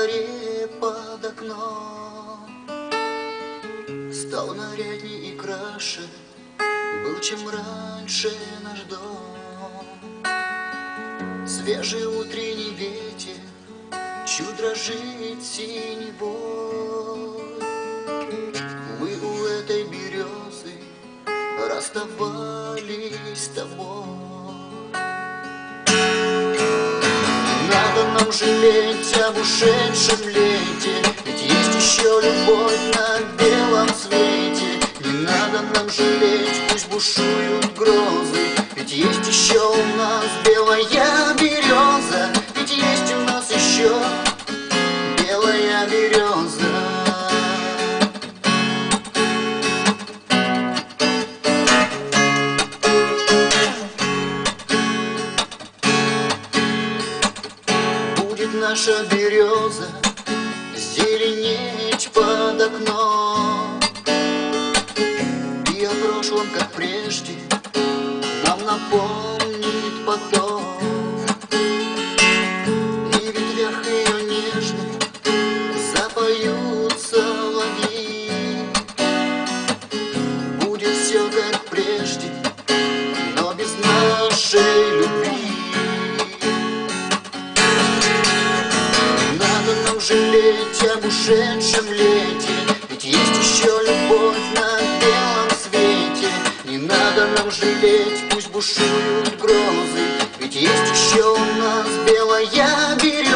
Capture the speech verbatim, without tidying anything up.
дворе под окном стал нарядней и краше, был чем раньше наш дом. Свежий утренний ветер чуть дрожит синевой. Мы у этой березы расставались с тобой. Надо нам жалеть об ушедшем лете, ведь есть еще любовь на белом свете. Не надо нам жалеть, пусть бушуют грозы, ведь есть еще у нас белая береза, ведь есть у нас еще белая береза. Наша береза зеленеть под окном, и о прошлом, как прежде, нам напомнит потом. И в ветвях ее нежных запоют соловьи. Будет все как прежде, но без нашей любви. Жалеть об ушедшем лете, ведь есть еще любовь на белом свете. Не надо нам жалеть, пусть бушуют грозы, ведь есть еще у нас белая береза.